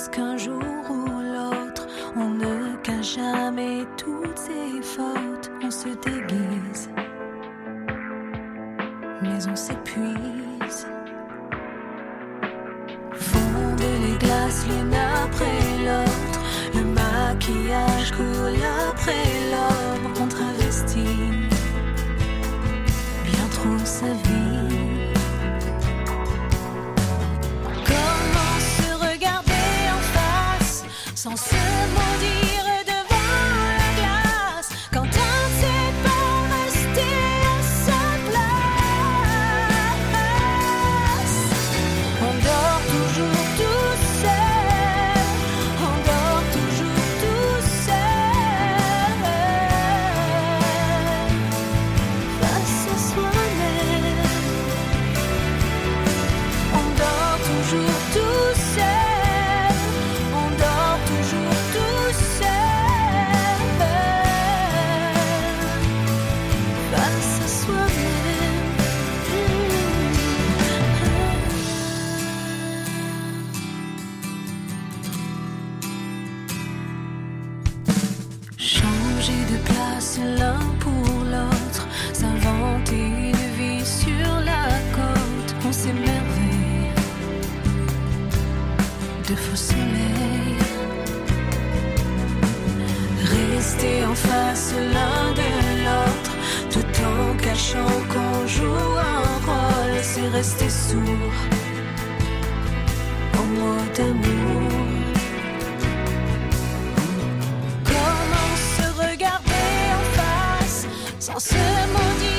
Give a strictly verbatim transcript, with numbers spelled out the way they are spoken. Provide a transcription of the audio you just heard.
pense qu'un jour ou l'autre, on ne cache jamais toutes ses fautes. On se déguise, mais on s'épuise. Fondent les glaces l'une après l'autre, le maquillage coule après l'ombre. On travestit bien trop sa vie. Comment se regarder en face sans se maudire devant la glace quand on ne sait pas rester à sa place? On dort toujours tout seul, on dort toujours tout seul, face à soi-même. On dort toujours tout seul, on dort toujours tout seul, face à soi-même. Changer de place l'un pour l'autre, s'inventer une vie sur la côte. On s'émerveille de faux soleils. Rester en face l'un de l'autre, tout en cachant qu'on joue un rôle, c'est rester sourd aux mots d'amour. Comment se regarder en face sans se maudire